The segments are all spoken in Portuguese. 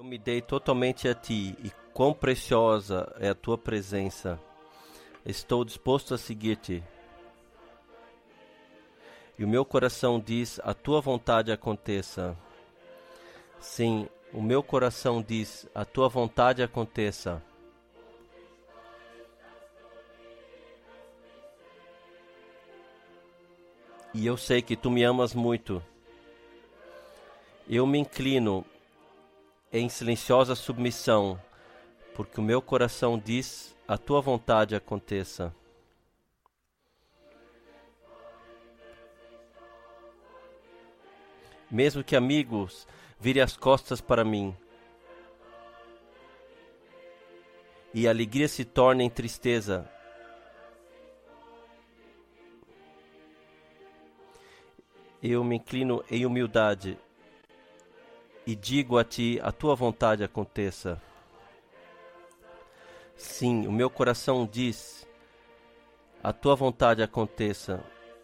me dei totalmente a Ti e quão preciosa é a Tua presença. Estou disposto a seguir-te. E o meu coração diz, a Tua vontade aconteça. Sim, o meu coração diz, a Tua vontade aconteça. E eu sei que Tu me amas muito. Eu me inclino em silenciosa submissão, porque o meu coração diz, a Tua vontade aconteça. Mesmo que amigos virem as costas para mim, e a alegria se torne em tristeza, eu me inclino em humildade e digo a Ti, a Tua vontade aconteça. Sim, o meu coração diz, a Tua vontade aconteça.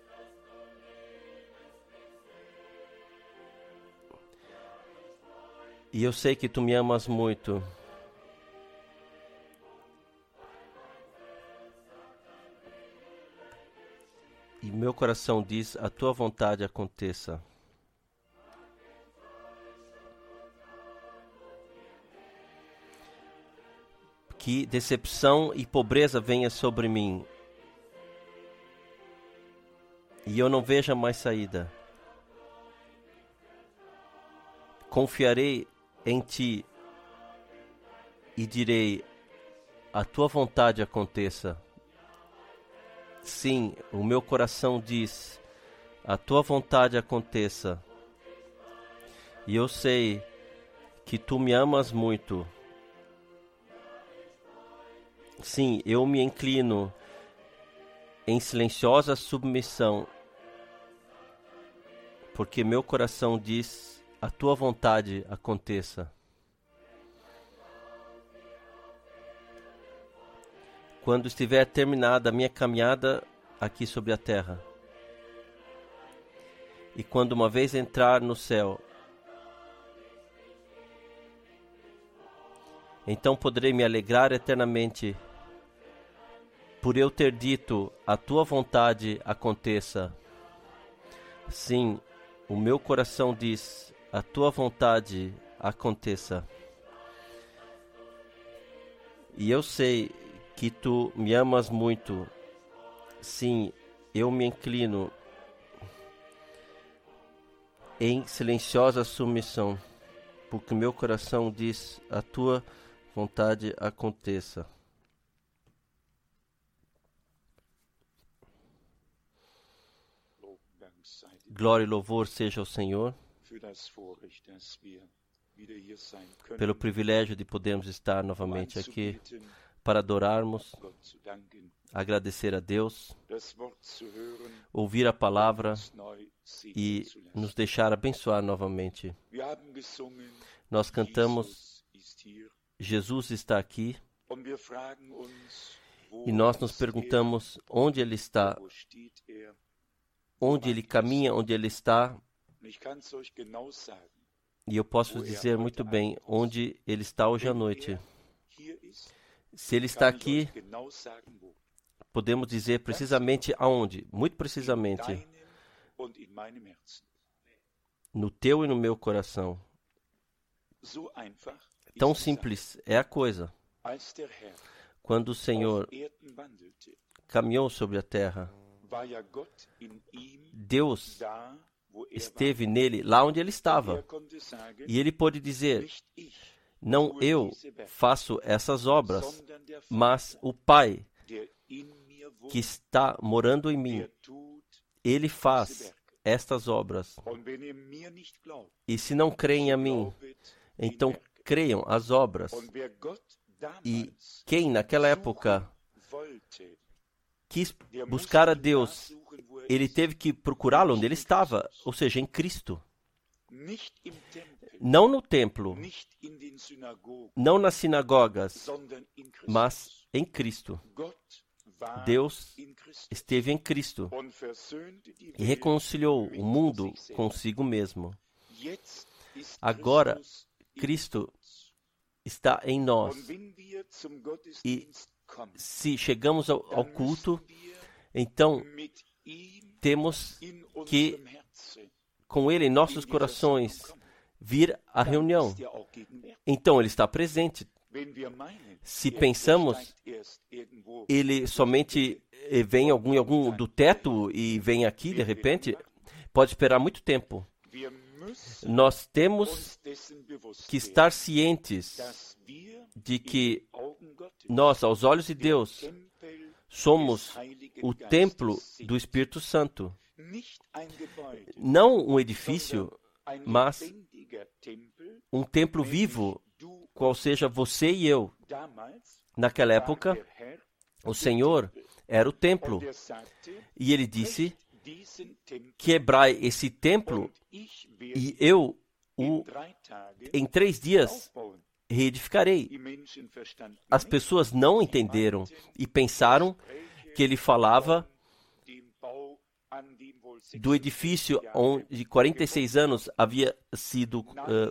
E eu sei que Tu me amas muito. E meu coração diz, a Tua vontade aconteça. Que decepção e pobreza venha sobre mim. E eu não veja mais saída. Confiarei em Ti e direi, a Tua vontade aconteça. Sim, o meu coração diz, a Tua vontade aconteça. E eu sei que Tu me amas muito. Sim, eu me inclino em silenciosa submissão, porque meu coração diz, a Tua vontade aconteça. Quando estiver terminada a minha caminhada aqui sobre a terra, e quando uma vez entrar no céu, então poderei me alegrar eternamente por eu ter dito, a Tua vontade aconteça. Sim, o meu coração diz, a Tua vontade aconteça. E eu sei que Tu me amas muito. Sim, eu me inclino em silenciosa submissão, porque o meu coração diz, a Tua vontade aconteça. Glória e louvor seja ao Senhor pelo privilégio de podermos estar novamente aqui para adorarmos, agradecer a Deus, ouvir a palavra e nos deixar abençoar novamente. Nós cantamos, Jesus está aqui, e nós nos perguntamos onde Ele está, onde Ele caminha, onde Ele está. E eu posso dizer muito bem onde Ele está hoje à noite. Se Ele está aqui, podemos dizer precisamente aonde, muito precisamente, no teu e no meu coração. Tão simples é a coisa. Quando o Senhor caminhou sobre a terra, Deus esteve nele lá onde ele estava. E ele pôde dizer, não eu faço essas obras, mas o Pai que está morando em mim, Ele faz estas obras. E se não creem a mim, então creiam as obras. E quem naquela época quis buscar a Deus, ele teve que procurá-lo onde ele estava, ou seja, em Cristo. Não no templo, não nas sinagogas, mas em Cristo. Deus esteve em Cristo e reconciliou o mundo consigo mesmo. Agora, Cristo está em nós. E se chegamos ao culto, então temos que, com Ele em nossos corações, vir à reunião. Então Ele está presente. Se pensamos, Ele somente vem em algum do teto e vem aqui de repente, pode esperar muito tempo. Nós temos que estar cientes de que nós, aos olhos de Deus, somos o templo do Espírito Santo. Não um edifício, mas um templo vivo, qual seja você e eu. Naquela época, o Senhor era o templo. E Ele disse: quebrai esse templo e eu em 3 dias reedificarei. As pessoas não entenderam e pensaram que ele falava do edifício onde 46 anos havia sido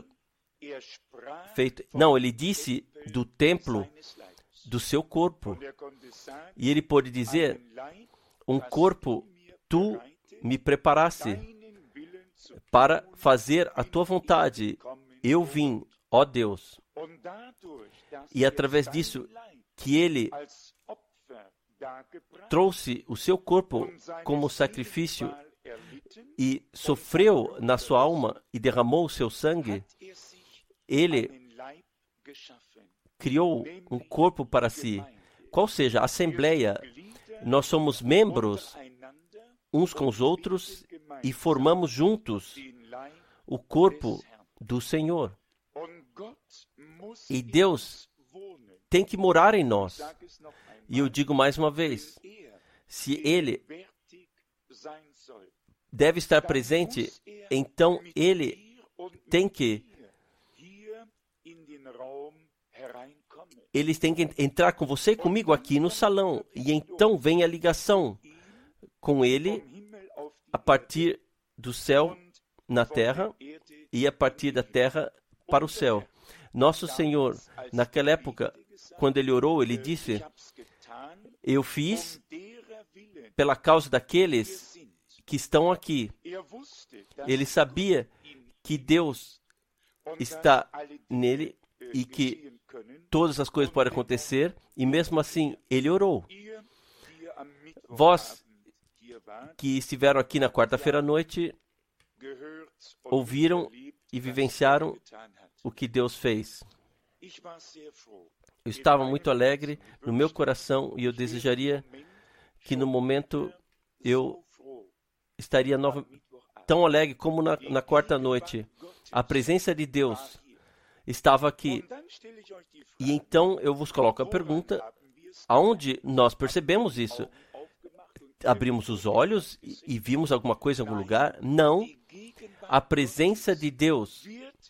feito. Não, ele disse do templo do seu corpo. E ele pôde dizer: um corpo tu me preparaste para fazer a tua vontade. Eu vim, ó Deus. E através disso, que ele trouxe o seu corpo como sacrifício e sofreu na sua alma e derramou o seu sangue, ele criou um corpo para si. Qual seja a assembleia, nós somos membros uns com os outros e formamos juntos o corpo do Senhor. E Deus tem que morar em nós. E eu digo mais uma vez, se Ele deve estar presente, então Ele tem que entrar com você e comigo aqui no salão. E então vem a ligação com Ele a partir do céu na terra e a partir da terra para o céu. Nosso Senhor, naquela época, quando Ele orou, Ele disse: eu fiz pela causa daqueles que estão aqui. Ele sabia que Deus está nele e que todas as coisas podem acontecer, e mesmo assim Ele orou. Vós que estiveram aqui na quarta-feira à noite, ouviram e vivenciaram o que Deus fez. Eu estava muito alegre no meu coração e eu desejaria que no momento eu estaria tão alegre como na quarta noite. A presença de Deus estava aqui. E então eu vos coloco a pergunta: aonde nós percebemos isso? Abrimos os olhos e vimos alguma coisa em algum lugar? Não. A presença de Deus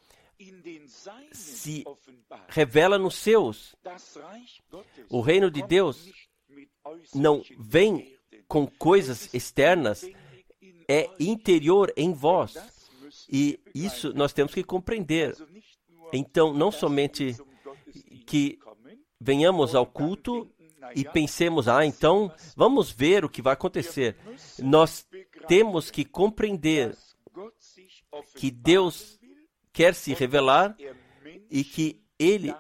se revela nos seus. O reino de Deus não vem com coisas externas, é interior em vós. E isso nós temos que compreender. Então, não somente que venhamos ao culto e pensemos: então vamos ver o que vai acontecer. Nós temos que compreender que Deus quer se revelar e que Ele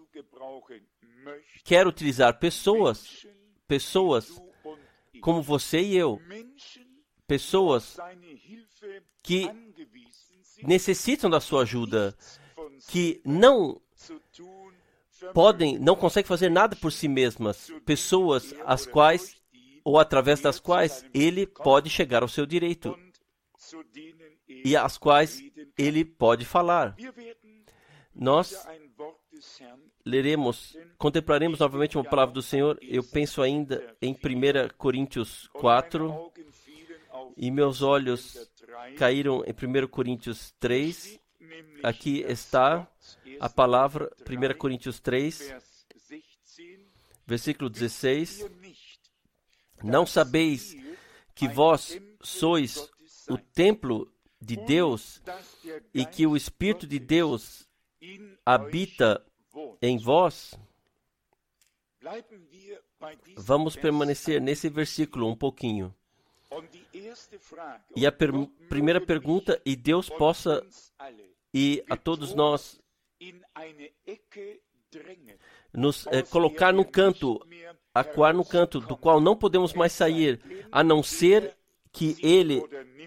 quer utilizar pessoas como você e eu, pessoas que necessitam da sua ajuda, que não conseguem fazer nada por si mesmas, pessoas as quais, ou através das quais, Ele pode chegar ao seu direito e às quais Ele pode falar. Nós contemplaremos novamente uma palavra do Senhor. Eu penso ainda em 1 Coríntios 4, e meus olhos caíram em 1 Coríntios 3. Aqui está a palavra, 1 Coríntios 3, versículo 16. Não sabeis que vós sois o templo de Deus e que o Espírito de Deus habita em vós. Vamos permanecer nesse versículo um pouquinho. E a primeira pergunta, e Deus possa, e a todos nós, nos colocar num canto, acuar no canto, do qual não podemos mais sair, a não ser que Ele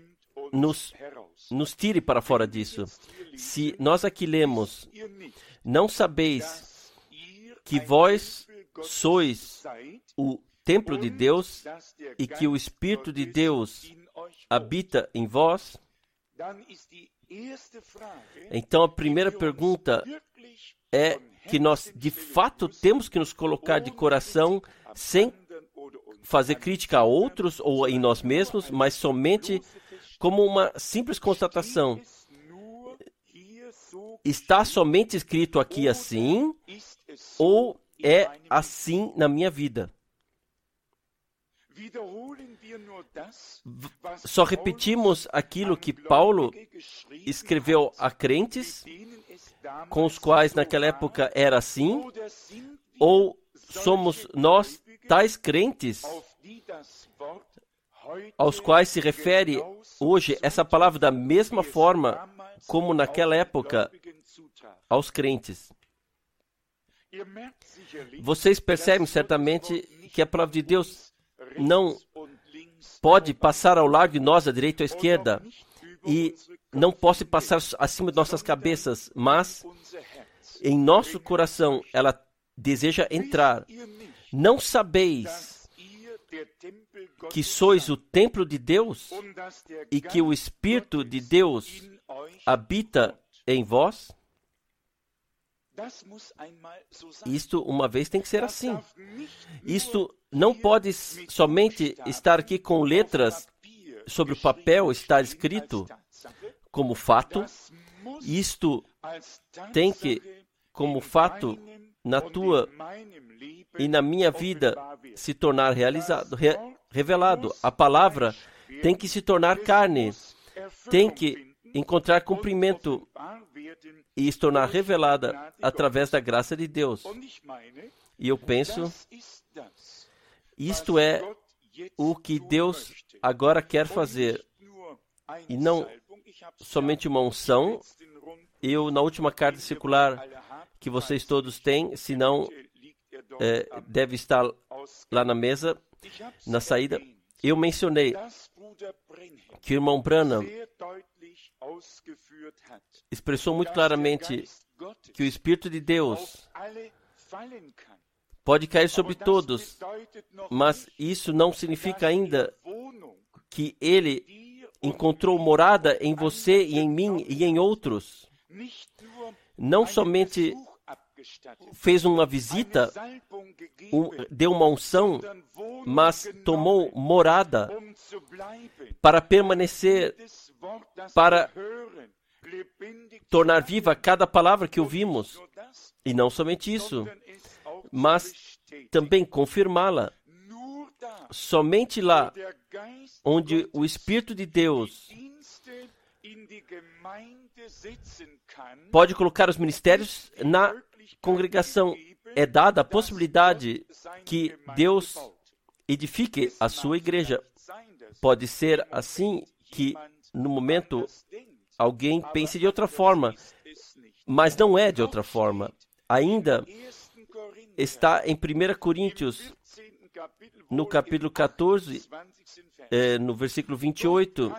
nos tire para fora disso. Se nós aqui lemos, não sabeis que vós sois o templo de Deus e que o Espírito de Deus habita em vós? Então a primeira pergunta é que nós de fato temos que nos colocar de coração, sem fazer crítica a outros ou em nós mesmos, mas somente como uma simples constatação. Está somente escrito aqui assim, ou é assim na minha vida? Só repetimos aquilo que Paulo escreveu a crentes, com os quais naquela época era assim, ou somos nós tais crentes aos quais se refere hoje essa palavra da mesma forma como naquela época aos crentes? Vocês percebem certamente que a palavra de Deus não pode passar ao lado de nós, à direita ou à esquerda, e não pode passar acima de nossas cabeças, mas em nosso coração ela deseja entrar. Não sabeis que sois o templo de Deus e que o Espírito de Deus habita em vós? Isto uma vez tem que ser assim. Isto não pode somente estar aqui com letras sobre o papel, estar escrito como fato. Isto tem que, como fato, na tua e na minha vida, se tornar revelado. A palavra tem que se tornar carne, tem que encontrar cumprimento e se tornar revelada através da graça de Deus. E eu penso, isto é o que Deus agora quer fazer. E não somente uma unção. Eu, na última carta circular que vocês todos têm, se não, deve estar lá na mesa, na saída, eu mencionei que o irmão Branham expressou muito claramente que o Espírito de Deus pode cair sobre todos, mas isso não significa ainda que Ele encontrou morada em você e em mim e em outros. Não somente fez uma visita, deu uma unção, mas tomou morada para permanecer, para tornar viva cada palavra que ouvimos. E não somente isso, mas também confirmá-la. Somente lá onde o Espírito de Deus pode colocar os ministérios na congregação, é dada a possibilidade que Deus edifique a sua igreja. Pode ser assim que, no momento, alguém pense de outra forma, mas não é de outra forma. Ainda está em 1 Coríntios, no capítulo 14, no versículo 28,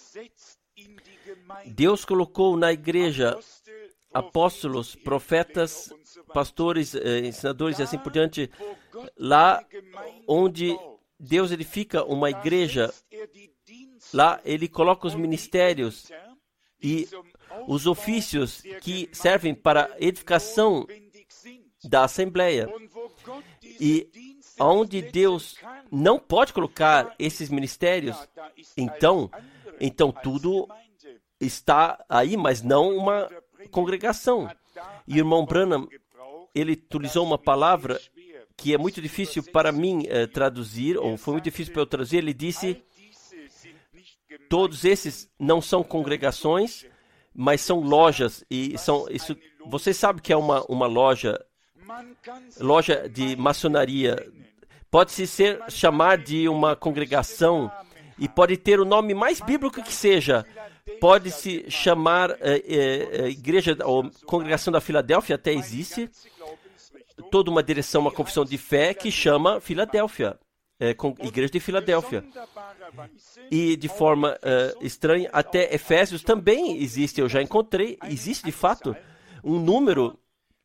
Deus colocou na igreja apóstolos, profetas, pastores, ensinadores e assim por diante. Lá onde Deus edifica uma igreja, lá Ele coloca os ministérios e os ofícios que servem para a edificação da Assembleia. E onde Deus não pode colocar esses ministérios, então tudo está aí, mas não uma congregação. E o irmão Branham, ele utilizou uma palavra que é muito difícil para mim traduzir, ou foi muito difícil para eu traduzir. Ele disse, todos esses não são congregações, mas são lojas. E são isso. Você sabe que é uma loja loja de maçonaria. Pode-se chamar de uma congregação e pode ter o nome mais bíblico que seja. Pode-se chamar igreja ou congregação da Filadélfia, até existe. Toda uma direção, uma confissão de fé que chama Filadélfia. Igreja de Filadélfia. E de forma estranha, até Efésios também existe, eu já encontrei, existe de fato um número.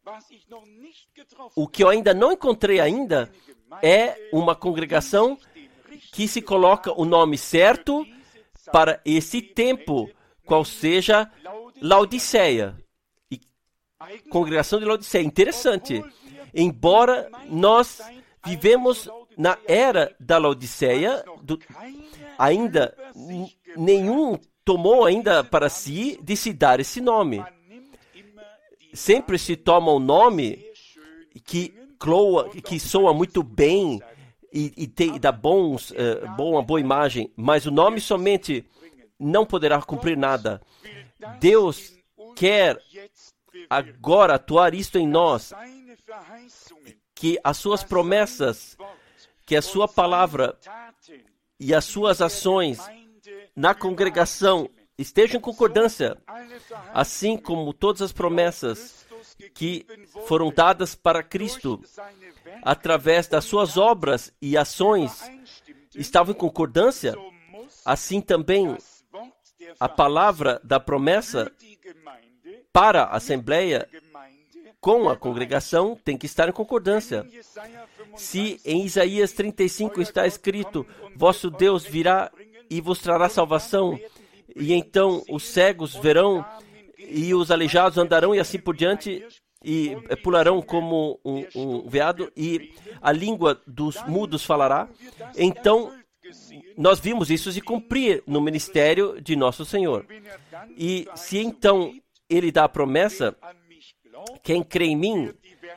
O que eu ainda não encontrei ainda é uma congregação que se coloca o nome certo para esse tempo, qual seja Laodiceia. Congregação de Laodiceia, interessante. Embora nós vivemos na era da Laodiceia, ainda nenhum tomou ainda para si de se dar esse nome. Sempre se toma um nome que soa muito bem e dá uma boa imagem, mas o nome somente não poderá cumprir nada. Deus quer agora atuar isto em nós, que as suas promessas, que a sua palavra e as suas ações na congregação estejam em concordância, assim como todas as promessas que foram dadas para Cristo, através das suas obras e ações, estavam em concordância, assim também a palavra da promessa para a Assembleia com a congregação tem que estar em concordância. Se em Isaías 35 está escrito, vosso Deus virá e vos trará salvação, e então os cegos verão, e os aleijados andarão, e assim por diante, e pularão como um veado, e a língua dos mudos falará. Então, nós vimos isso se cumprir no ministério de nosso Senhor. E se então Ele dá a promessa, quem crê em mim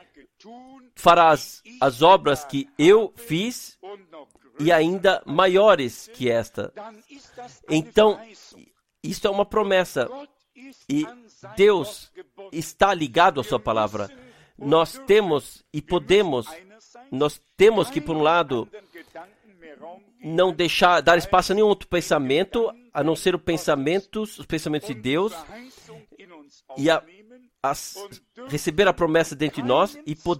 fará as obras que eu fiz e ainda maiores que esta. Então, isto é uma promessa. E Deus está ligado à sua palavra. Nós temos que, por um lado, não dar espaço a nenhum outro pensamento, a não ser os pensamentos de Deus, e receber a promessa dentro de nós,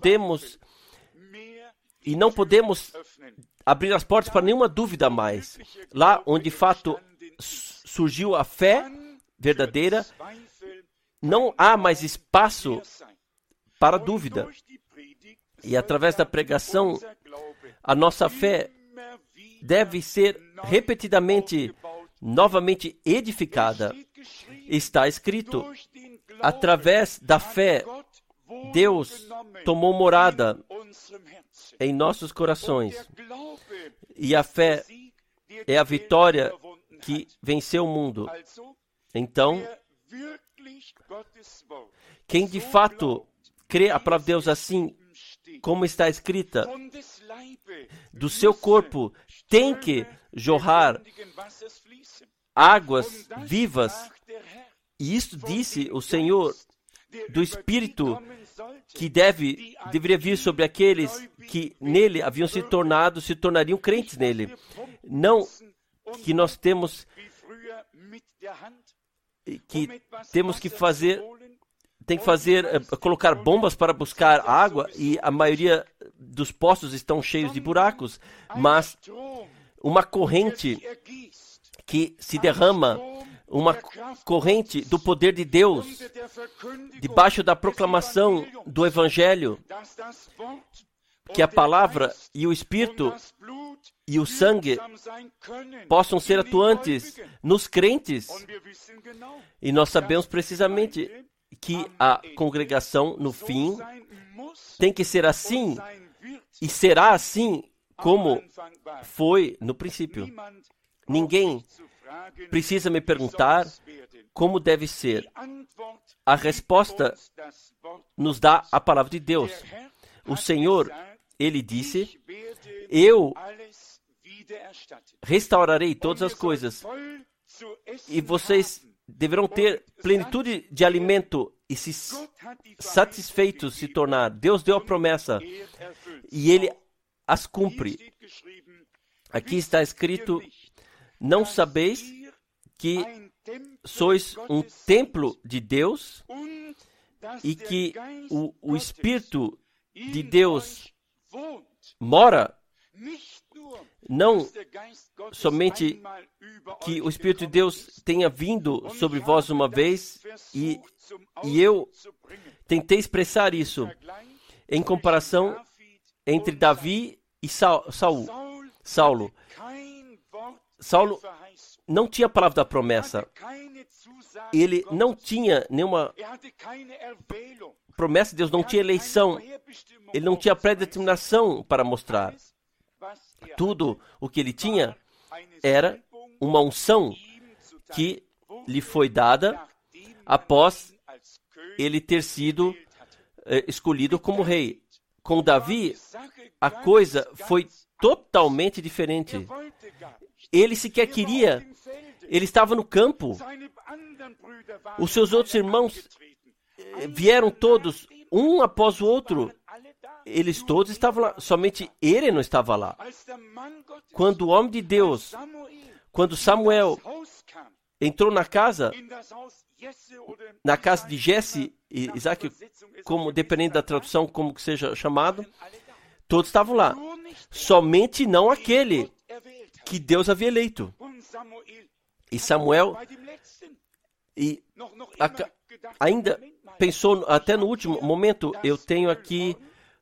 e não podemos abrir as portas para nenhuma dúvida mais. Lá onde de fato surgiu a fé verdadeira, não há mais espaço para dúvida. E através da pregação, a nossa fé deve ser repetidamente, novamente edificada. Está escrito, através da fé, Deus tomou morada em nossos corações. E a fé é a vitória que venceu o mundo. Então, quem de fato crê a palavra de Deus assim, como está escrita, do seu corpo tem que jorrar águas vivas. E isto disse o Senhor, do Espírito que deveria vir sobre aqueles que nele haviam se tornariam crentes nele. Não que nós temos que colocar bombas para buscar água, e a maioria dos poços estão cheios de buracos, mas uma corrente que se derrama, uma corrente do poder de Deus, debaixo da proclamação do Evangelho, que a palavra e o Espírito e o sangue possam ser atuantes nos crentes. E nós sabemos precisamente que a congregação, no fim, tem que ser assim, e será assim como foi no princípio. Ninguém precisa me perguntar como deve ser. A resposta nos dá a palavra de Deus. O Senhor, Ele disse, eu restaurarei todas as coisas, e vocês deverão ter plenitude de alimento e se satisfeito se tornar. Deus deu a promessa e Ele as cumpre. Aqui está escrito: não sabeis que sois um templo de Deus e que o Espírito de Deus mora? Não somente que o Espírito de Deus tenha vindo sobre vós uma vez, e eu tentei expressar isso em comparação entre Davi e Saulo. Saulo não tinha a palavra da promessa. Ele não tinha nenhuma promessa de Deus, não tinha eleição. Ele não tinha predeterminação para mostrar. Tudo o que ele tinha era uma unção que lhe foi dada após ele ter sido escolhido como rei. Com Davi, a coisa foi totalmente diferente. Ele sequer queria, ele estava no campo. Os seus outros irmãos vieram todos, um após o outro. Eles todos estavam lá, somente ele não estava lá. Quando o homem de Deus, quando Samuel entrou na casa de Jesse e Isaac, como, dependendo da tradução, como que seja chamado, todos estavam lá. Somente não aquele que Deus havia eleito. E Samuel ainda pensou, até no último momento, eu tenho aqui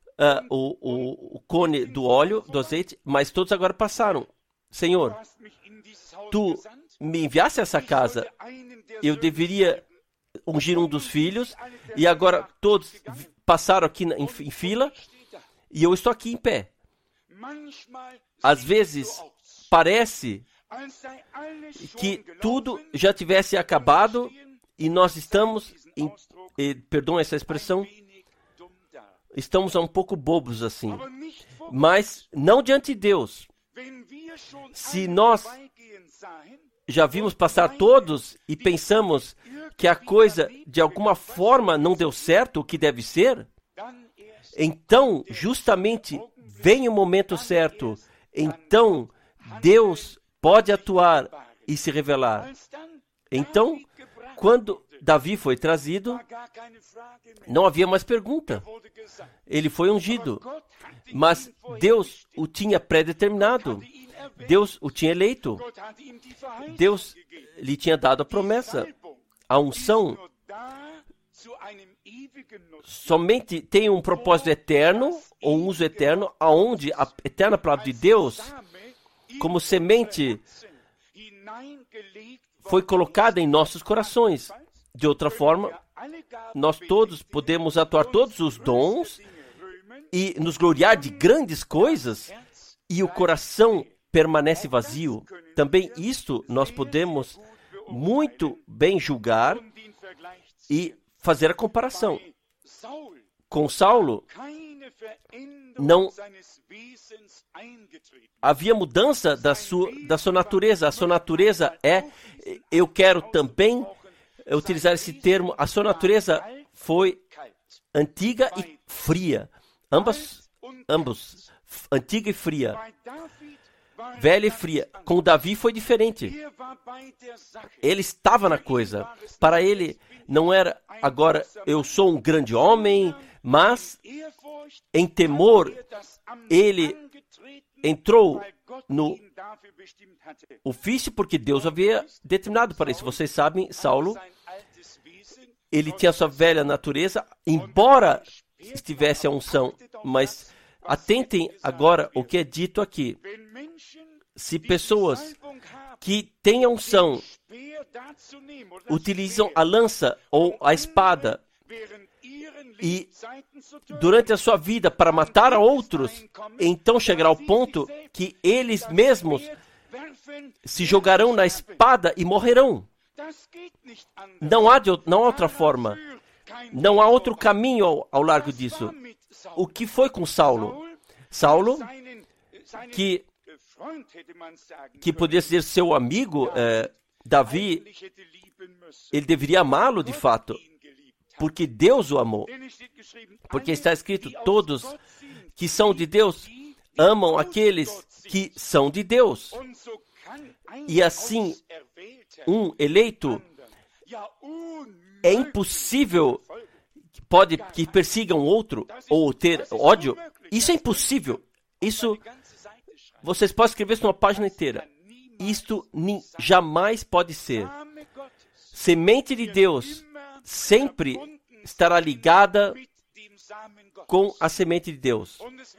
o cone do óleo, do azeite, mas todos agora passaram. Senhor, tu me enviaste a essa casa, eu deveria ungir um dos filhos, e agora todos passaram aqui em fila, e eu estou aqui em pé. Às vezes, parece que tudo já tivesse acabado, e nós estamos, perdão essa expressão, estamos um pouco bobos assim, mas não diante de Deus. Se nós já vimos passar todos e pensamos que a coisa de alguma forma não deu certo o que deve ser, então justamente vem o momento certo. Então Deus pode atuar e se revelar. Então, quando Davi foi trazido, não havia mais pergunta. Ele foi ungido. Mas Deus o tinha predeterminado. Deus o tinha eleito. Deus lhe tinha dado a promessa. A unção somente tem um propósito eterno, ou um uso eterno, aonde a eterna palavra de Deus, como semente, foi colocada em nossos corações. De outra forma, nós todos podemos atuar todos os dons e nos gloriar de grandes coisas, e o coração permanece vazio. Também isto nós podemos muito bem julgar e fazer a comparação. Com Saulo, não havia mudança da sua natureza. A sua natureza eu quero também utilizar esse termo, a sua natureza foi antiga e fria. Ambos, antiga e fria. Velha e fria. Com Davi foi diferente. Ele estava na coisa. Para ele, não era agora, eu sou um grande homem, mas em temor, ele entrou no ofício porque Deus havia determinado para isso. Vocês sabem, Saulo, ele tinha sua velha natureza, embora estivesse a unção. Mas atentem agora o que é dito aqui. Se pessoas que têm a unção utilizam a lança ou a espada e durante a sua vida para matar a outros, então chegará ao ponto que eles mesmos se jogarão na espada e morrerão. Não há outra forma. Não há outro caminho ao largo disso. O que foi com Saulo? Saulo, que poderia ser seu amigo, Davi, ele deveria amá-lo de fato. porque Deus o amou. Porque está escrito, todos que são de Deus amam aqueles que são de Deus. E assim, um eleito é impossível que persiga um outro ou ter ódio. Isso é impossível. Isso, vocês podem escrever isso numa página inteira. Isto jamais pode ser. Semente de Deus sempre estará ligada com a semente de Deus.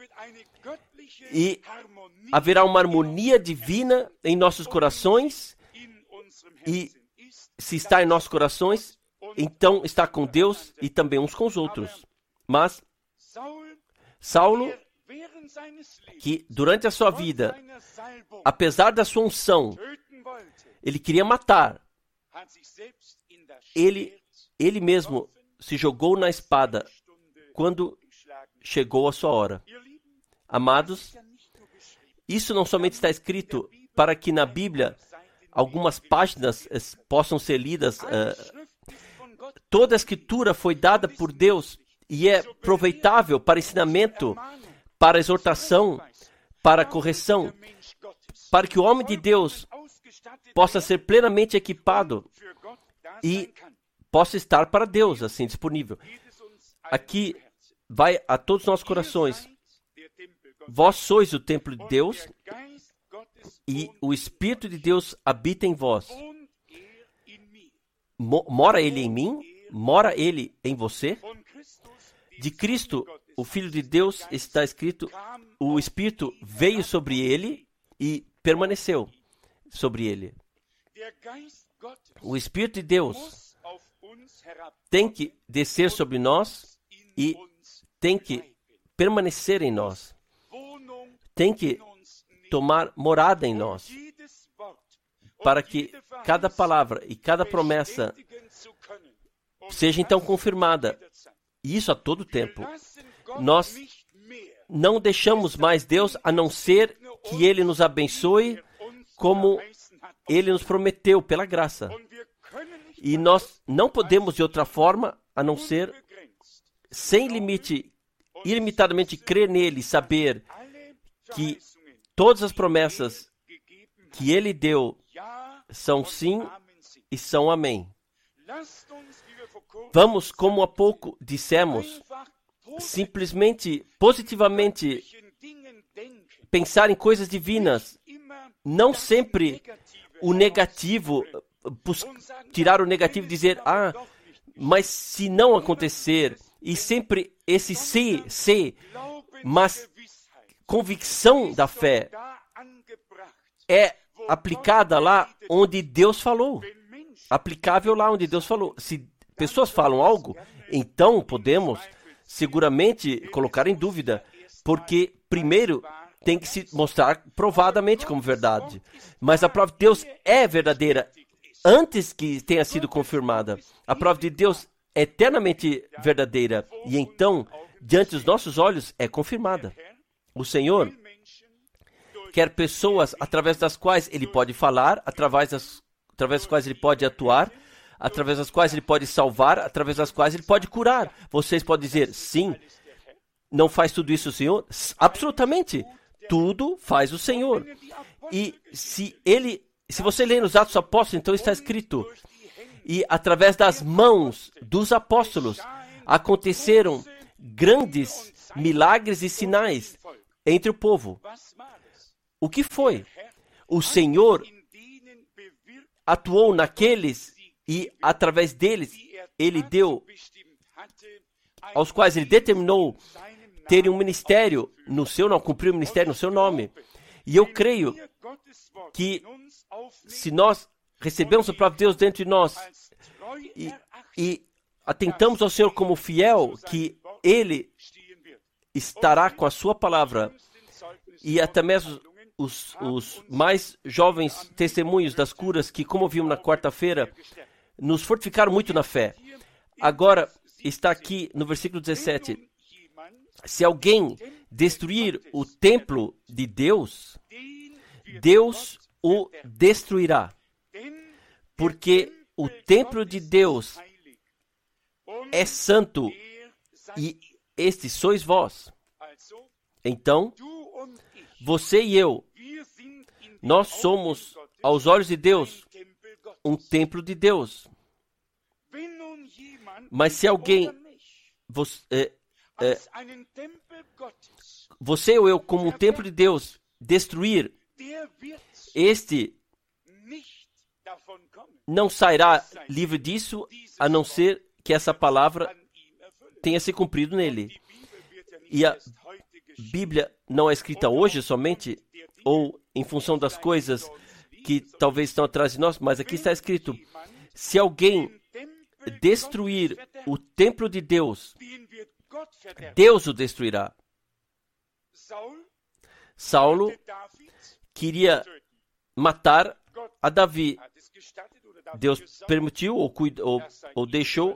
E haverá uma harmonia divina em nossos corações. E se está em nossos corações, então está com Deus e também uns com os outros. Mas Saulo, que durante a sua vida, apesar da sua unção, ele queria matar. Ele mesmo se jogou na espada quando chegou a sua hora. Amados, isso não somente está escrito para que na Bíblia algumas páginas possam ser lidas. Toda a Escritura foi dada por Deus e é aproveitável para ensinamento, para exortação, para correção, para que o homem de Deus possa ser plenamente equipado e possa estar para Deus, assim, disponível. Aqui vai a todos os nossos corações. Vós sois o templo de Deus e o Espírito de Deus habita em vós. Mora Ele em mim? Mora Ele em você? De Cristo, o Filho de Deus, está escrito, o Espírito veio sobre Ele e permaneceu sobre Ele. O Espírito de Deus tem que descer sobre nós e tem que permanecer em nós. Tem que tomar morada em nós, para que cada palavra e cada promessa seja então confirmada. E isso a todo tempo. Nós não deixamos mais Deus a não ser que Ele nos abençoe como Ele nos prometeu pela graça. E nós não podemos de outra forma a não ser sem limite, ilimitadamente crer nele e saber que todas as promessas que Ele deu são sim e são amém. Vamos, como há pouco dissemos, simplesmente, positivamente, pensar em coisas divinas. Não sempre o negativo, tirar o negativo e dizer, mas se não acontecer, e sempre esse se, mas convicção da fé é aplicada lá onde Deus falou. Aplicável lá onde Deus falou. Se pessoas falam algo, então podemos seguramente colocar em dúvida, porque primeiro tem que se mostrar provadamente como verdade. Mas a prova de Deus é verdadeira antes que tenha sido confirmada. A prova de Deus é eternamente verdadeira e então, diante dos nossos olhos, é confirmada. O Senhor quer pessoas através das quais Ele pode falar, através das quais Ele pode atuar, através das quais Ele pode salvar, através das quais Ele pode curar. Vocês podem dizer, sim, não faz tudo isso o Senhor? Absolutamente, tudo faz o Senhor. E se você ler nos Atos dos Apóstolos, então está escrito, e através das mãos dos apóstolos aconteceram grandes milagres e sinais entre o povo. O que foi? O Senhor atuou naqueles e através deles Ele deu, aos quais Ele determinou terem um ministério no seu nome, cumprir o ministério no seu nome. E eu creio que se nós recebemos a palavra de Deus dentro de nós e atentamos ao Senhor como fiel, que Ele estará com a sua palavra e até mesmo os mais jovens testemunhos das curas que, como vimos na quarta-feira, nos fortificaram muito na fé. Agora, está aqui no versículo 17. Se alguém destruir o templo de Deus, Deus o destruirá. Porque o templo de Deus é santo, e este sois vós. Então, você e eu, nós somos, aos olhos de Deus, um templo de Deus. Mas se alguém, você ou eu, como um templo de Deus, destruir, este não sairá livre disso, a não ser que essa palavra tenha se cumprido nele. E a Bíblia não é escrita hoje somente, ou em função das coisas que talvez estão atrás de nós, mas aqui está escrito: se alguém destruir o templo de Deus, Deus o destruirá. Saulo queria matar a Davi. Deus permitiu ou deixou,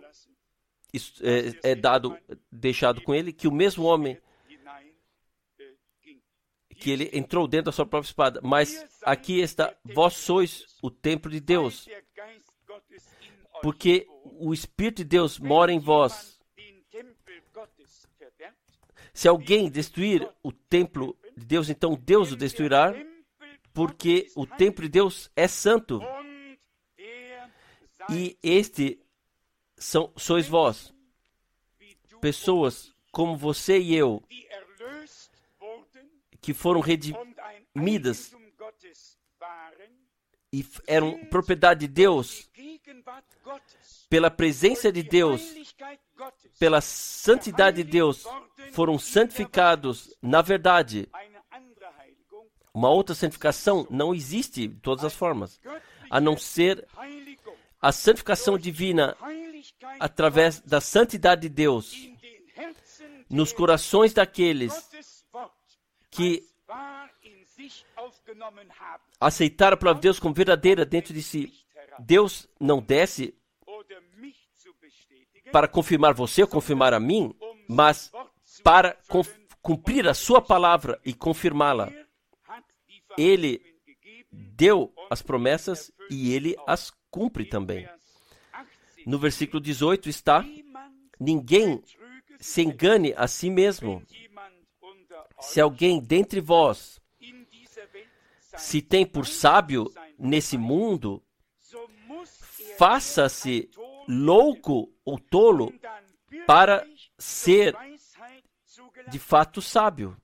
deixado com ele, que o mesmo homem, que ele entrou dentro da sua própria espada. Mas aqui está: vós sois o templo de Deus, porque o Espírito de Deus mora em vós. Se alguém destruir o templo de Deus, então Deus o destruirá, porque o templo de Deus é santo. E este sois vós, pessoas como você e eu, que foram redimidas e eram propriedade de Deus, pela presença de Deus, pela santidade de Deus, foram santificados na verdade. Uma outra santificação não existe de todas as formas, a não ser a santificação divina através da santidade de Deus nos corações daqueles que aceitaram a palavra de Deus como verdadeira dentro de si. Deus não desce para confirmar você ou confirmar a mim, mas para cumprir a sua palavra e confirmá-la. Ele deu as promessas e ele as cumpre também. No versículo 18 está: ninguém se engane a si mesmo. Se alguém dentre vós se tem por sábio nesse mundo, faça-se louco ou tolo para ser de fato sábio.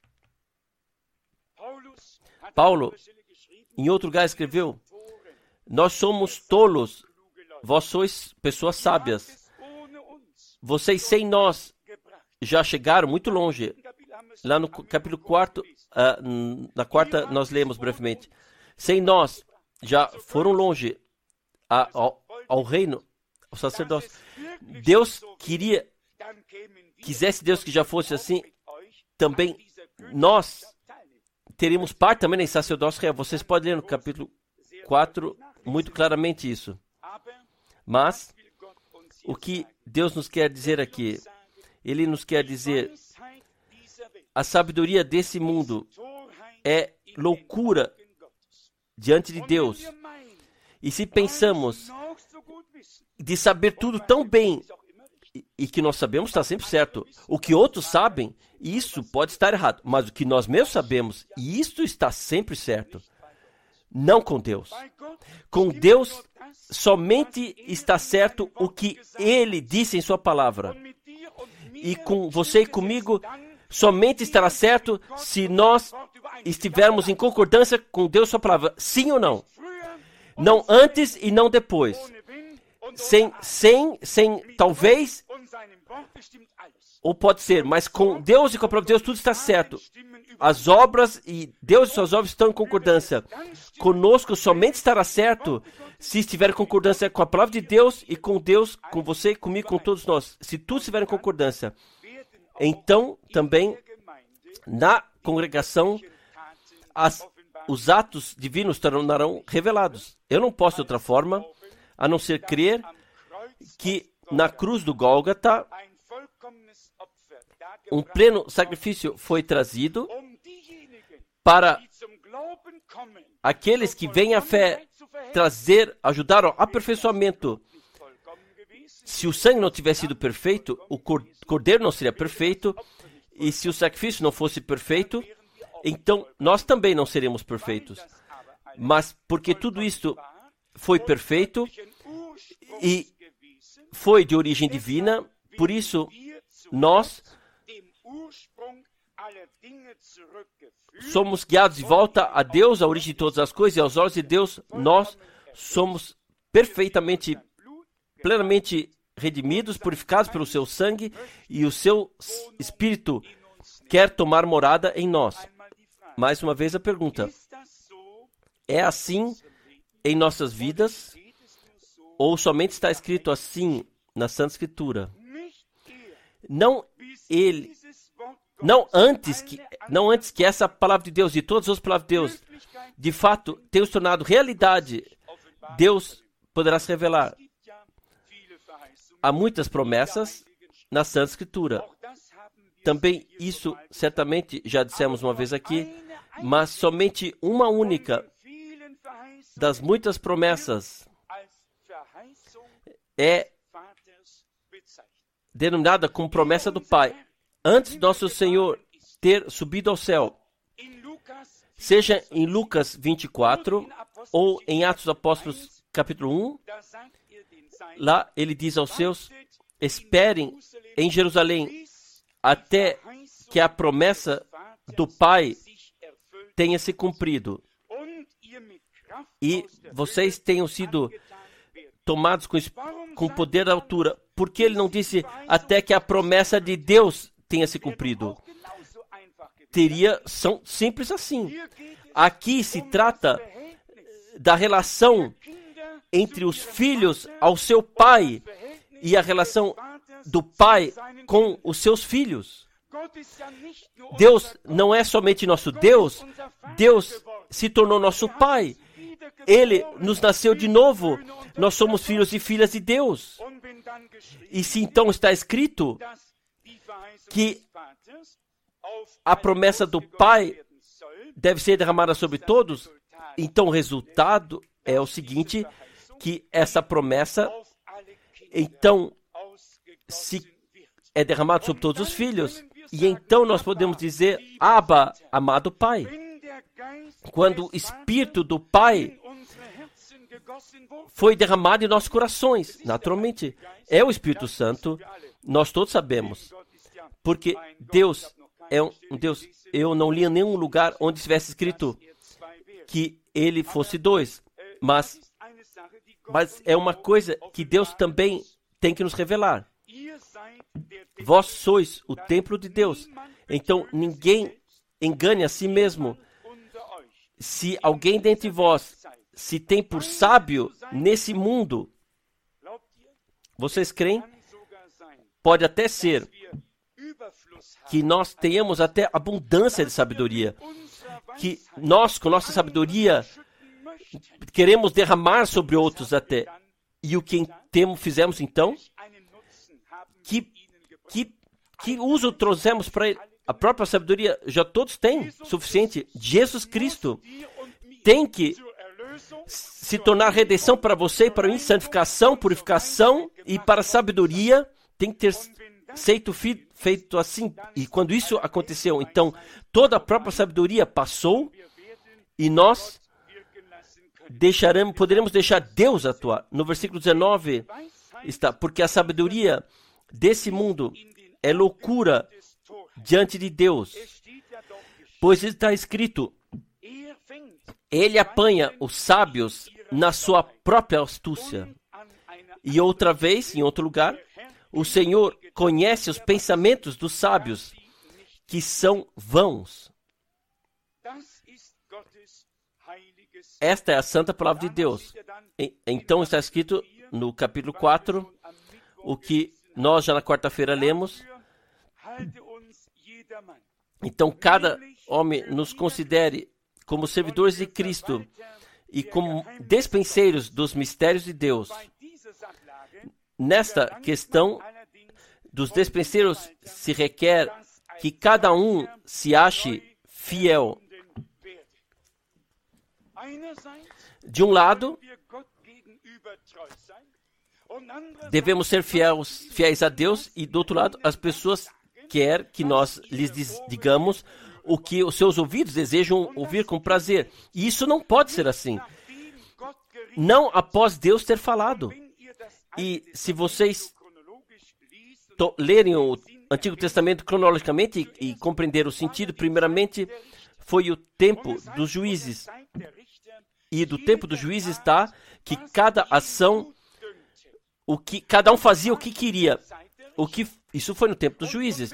Paulo, em outro lugar, escreveu: nós somos tolos, vós sois pessoas sábias. Vocês sem nós já chegaram muito longe. Lá no capítulo 4, na quarta, nós lemos brevemente: sem nós já foram longe ao reino, ao sacerdócio. Deus quisesse Deus que já fosse assim, também nós teríamos parte também nesse sacerdócio real. Vocês podem ler no capítulo 4 muito claramente isso. Mas o que Deus nos quer dizer aqui? Ele nos quer dizer: a sabedoria desse mundo é loucura diante de Deus. E se pensamos de saber tudo tão bem, e que nós sabemos está sempre certo, o que outros sabem, isso pode estar errado, mas o que nós mesmos sabemos, e isso está sempre certo. Não com Deus. Com Deus, somente está certo o que Ele disse em sua palavra. E com você e comigo, somente estará certo se nós estivermos em concordância com Deus e sua palavra. Sim ou não? Não antes e não depois. Sem, talvez, ou pode ser, mas com Deus e com a palavra de Deus tudo está certo. As obras e Deus e suas obras estão em concordância. Conosco somente estará certo se estiver em concordância com a palavra de Deus e com Deus, com você, comigo, com todos nós. Se tudo estiver em concordância, então também na congregação os atos divinos tornarão revelados. Eu não posso de outra forma a não ser crer que na cruz do Gólgota um pleno sacrifício foi trazido para aqueles que vêm à fé ajudar ao aperfeiçoamento. se o sangue não tivesse sido perfeito, o cordeiro não seria perfeito, e se o sacrifício não fosse perfeito, então nós também não seremos perfeitos. Mas porque tudo isto foi perfeito e foi de origem divina, por isso nós somos guiados de volta a Deus, a origem de todas as coisas, e aos olhos de Deus nós somos perfeitamente, plenamente redimidos, purificados pelo seu sangue, e o seu Espírito quer tomar morada em nós. Mais uma vez a pergunta: é assim em nossas vidas, ou somente está escrito assim na Santa Escritura? Não antes que essa palavra de Deus e todas as palavras de Deus de fato tenham se tornado realidade, Deus poderá se revelar. Há muitas promessas na Santa Escritura. Também isso certamente já dissemos uma vez aqui, mas somente uma única das muitas promessas é denominada como promessa do Pai. Antes do nosso Senhor ter subido ao céu, seja em Lucas 24 ou em Atos dos Apóstolos capítulo 1, lá ele diz aos seus: esperem em Jerusalém até que a promessa do Pai tenha se cumprido e vocês tenham sido tomados com poder da altura. Por que ele não disse até que a promessa de Deus tenha se cumprido? São simples assim. Aqui se trata da relação entre os filhos ao seu pai e a relação do pai com os seus filhos. Deus não é somente nosso Deus, Deus se tornou nosso Pai. Ele nos nasceu de novo. Nós somos filhos e filhas de Deus. E se então está escrito que a promessa do Pai deve ser derramada sobre todos, então o resultado é o seguinte, que essa promessa então se é derramada sobre todos os filhos. E então nós podemos dizer: Abba, amado Pai. Quando o Espírito do Pai foi derramado em nossos corações, naturalmente, é o Espírito Santo, nós todos sabemos. Porque Deus é um Deus. Eu não li em nenhum lugar onde estivesse escrito que ele fosse dois. Mas é uma coisa que Deus também tem que nos revelar. Vós sois o templo de Deus. Então ninguém engane a si mesmo. Se alguém dentre vós se tem por sábio nesse mundo, vocês creem? Pode até ser que nós tenhamos até abundância de sabedoria, que nós, com nossa sabedoria, queremos derramar sobre outros até. E o que fizemos então? Que uso trouxemos para ele? A própria sabedoria já todos têm, suficiente. Jesus Cristo tem que se tornar redenção para você e para mim, santificação, purificação, e para a sabedoria tem que ter sido feito assim. E quando isso aconteceu, então toda a própria sabedoria passou e nós poderemos deixar Deus atuar. No versículo 19 está: porque a sabedoria desse mundo é loucura diante de Deus, pois está escrito: ele apanha os sábios na sua própria astúcia. E outra vez, em outro lugar, o Senhor conhece os pensamentos dos sábios, que são vãos. Esta é a santa palavra de Deus. Então está escrito no capítulo 4, o que nós já na quarta-feira lemos. Então cada homem nos considere como servidores de Cristo e como despenseiros dos mistérios de Deus. Nesta questão dos despenseiros se requer que cada um se ache fiel. De um lado, devemos ser fiéis a Deus, e do outro lado, as pessoas querem que nós lhes digamos o que os seus ouvidos desejam ouvir com prazer. E isso não pode ser assim. Não após Deus ter falado. E se vocês lerem o Antigo Testamento cronologicamente e compreender o sentido, primeiramente foi o tempo dos juízes. E do tempo dos juízes está que cada ação, cada um fazia o que queria. Isso foi no tempo dos juízes.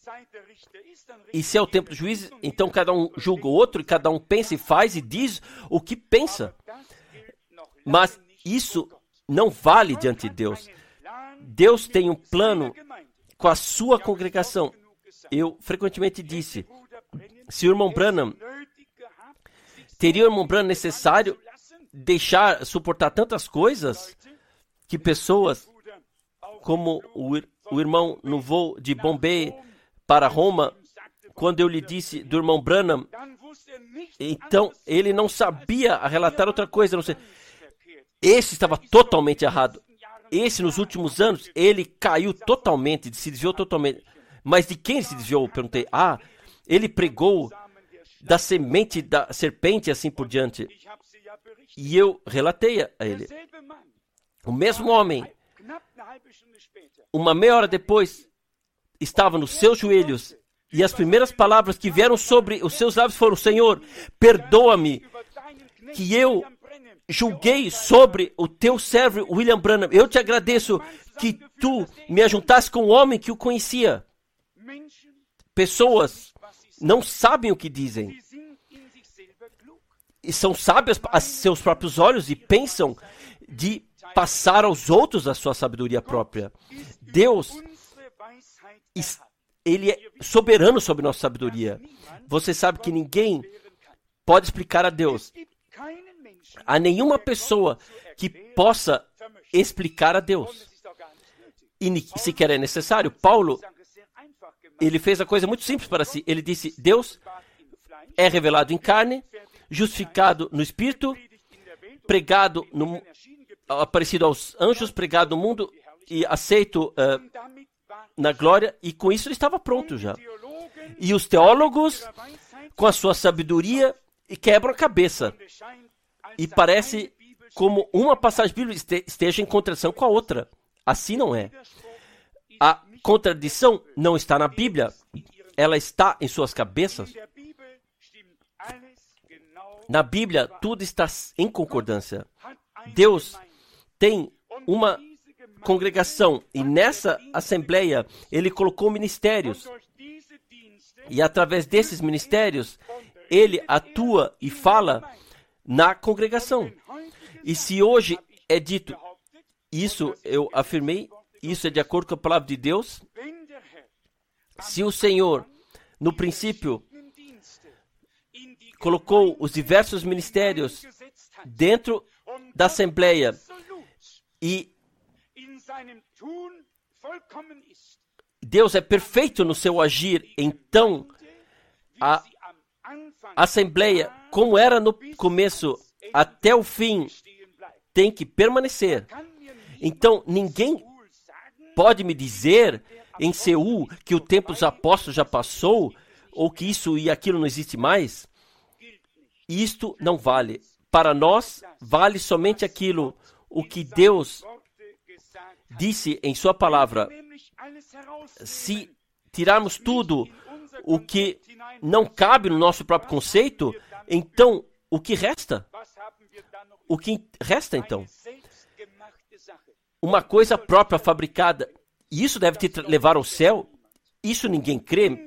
E se é o tempo dos juízes, então cada um julga o outro, e cada um pensa e faz e diz o que pensa. Mas isso não vale diante de Deus. Deus tem um plano com a sua congregação. Eu frequentemente disse, se o irmão Branham, teria o irmão Branham necessário suportar tantas coisas, que pessoas como o irmão no voo de Bombay para Roma, quando eu lhe disse do irmão Branham, então ele não sabia relatar outra coisa, não sei. Esse estava totalmente errado. Esse, nos últimos anos, ele caiu totalmente, se desviou totalmente. Mas de quem se desviou? Eu perguntei. Ele pregou da semente da serpente e assim por diante. E eu relatei a ele. O mesmo homem, uma meia hora depois, estava nos seus joelhos, e as primeiras palavras que vieram sobre os seus lábios foram: Senhor, perdoa-me, que eu julguei sobre o teu servo William Branham. Eu te agradeço que tu me ajuntasse com um homem que o conhecia. Pessoas não sabem o que dizem. E são sábias a seus próprios olhos e pensam de passar aos outros a sua sabedoria própria. Deus, Ele é soberano sobre nossa sabedoria. Você sabe que ninguém pode explicar a Deus. Há nenhuma pessoa que possa explicar a Deus. E sequer é necessário. Paulo, ele fez a coisa muito simples para si. Ele disse: Deus é revelado em carne, justificado no Espírito, pregado, aparecido aos anjos, pregado no mundo e aceito na glória. E com isso ele estava pronto já. E os teólogos, com a sua sabedoria, quebram a cabeça. E parece como uma passagem bíblica esteja em contradição com a outra. Assim não é. A contradição não está na Bíblia. Ela está em suas cabeças. Na Bíblia, tudo está em concordância. Deus tem uma congregação e nessa assembleia Ele colocou ministérios. E através desses ministérios, Ele atua e fala na congregação. E se hoje é dito, isso eu afirmei, isso é de acordo com a palavra de Deus, se o Senhor, no princípio, colocou os diversos ministérios dentro da Assembleia e Deus é perfeito no seu agir, então a Assembleia, como era no começo até o fim, tem que permanecer. Então ninguém pode me dizer em Seul que o tempo dos apóstolos já passou ou que isso e aquilo não existe mais. Isto não vale. Para nós, vale somente aquilo, o que Deus disse em sua palavra. Se tirarmos tudo o que não cabe no nosso próprio conceito, então o que resta? O que resta então? Uma coisa própria fabricada. E isso deve te levar ao céu? Isso ninguém crê.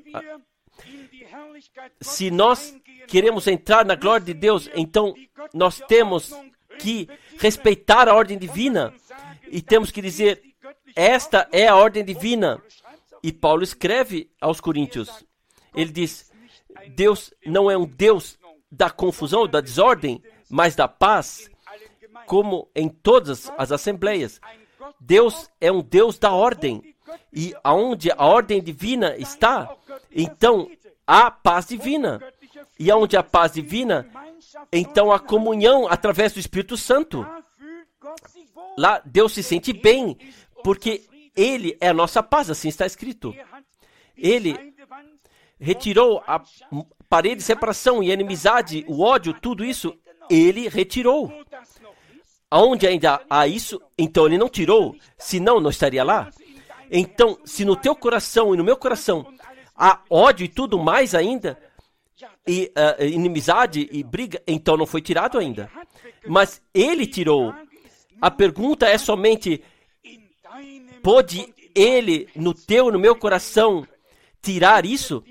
Se nós queremos entrar na glória de Deus, então nós temos que respeitar a ordem divina e temos que dizer: esta é a ordem divina. E Paulo escreve aos Coríntios, ele diz: Deus não é um Deus da confusão, da desordem, mas da paz, como em todas as assembleias. Deus é um Deus da ordem, e aonde a ordem divina está, então há paz divina. E aonde há paz divina, então há comunhão através do Espírito Santo. lá Deus se sente bem, porque Ele é a nossa paz, assim está escrito. Ele retirou a parede de separação e a inimizade, o ódio, tudo isso, Ele retirou. Aonde ainda há isso, então Ele não tirou, senão não estaria lá. Então, se no teu coração e no meu coração há ódio e tudo mais ainda, e inimizade e briga, então não foi tirado ainda. Mas Ele tirou. A pergunta é somente, pode Ele no teu e no meu coração tirar isso?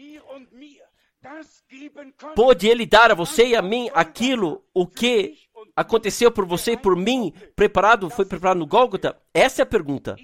Pode Ele dar a você e a mim aquilo, o que aconteceu por você e por mim, foi preparado no Gólgota? Essa é a pergunta.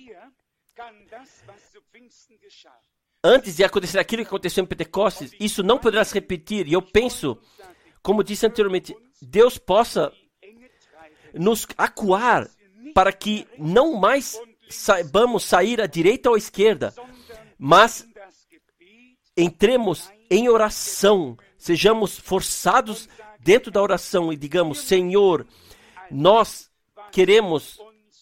Antes de acontecer aquilo que aconteceu em Pentecostes, isso não poderá se repetir. E eu penso, como disse anteriormente, Deus possa nos acuar para que não mais saibamos sair à direita ou à esquerda, mas entremos em oração, sejamos forçados dentro da oração e digamos, Senhor, nós queremos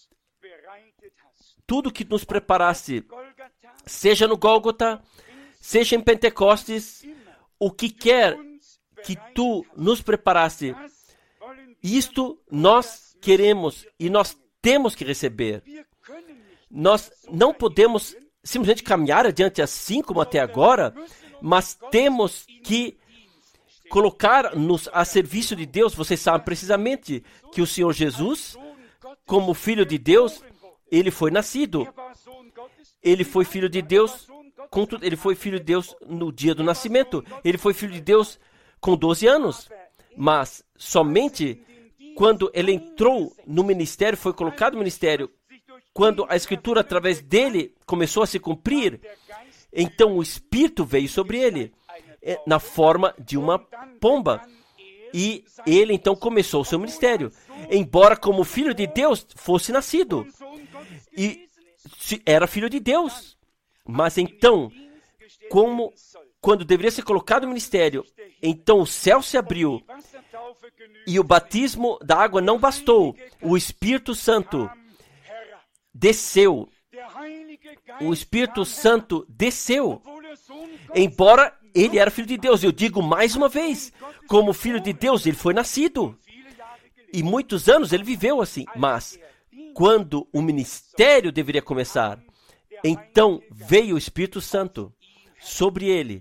tudo que nos preparaste, seja no Gólgota, seja em Pentecostes, o que quer que tu nos preparaste, isto nós queremos e nós temos que receber. Nós não podemos simplesmente caminhar adiante assim como até agora, mas temos que colocar-nos a serviço de Deus. Vocês sabem precisamente que o Senhor Jesus, como Filho de Deus, Ele foi nascido. Ele foi Filho de Deus, ele foi Filho de Deus no dia do nascimento. Ele foi Filho de Deus com 12 anos. Mas somente quando ele entrou no ministério, foi colocado no ministério, quando a Escritura através dele começou a se cumprir, então o Espírito veio sobre ele, na forma de uma pomba. E ele então começou o seu ministério, embora como Filho de Deus fosse nascido. E era Filho de Deus. Mas então, quando deveria ser colocado no ministério, então o céu se abriu e o batismo da água não bastou. O Espírito Santo desceu. O Espírito Santo desceu. Embora ele era Filho de Deus. Eu digo mais uma vez, como Filho de Deus, ele foi nascido. E muitos anos ele viveu assim. Mas quando o ministério deveria começar, então veio o Espírito Santo sobre ele.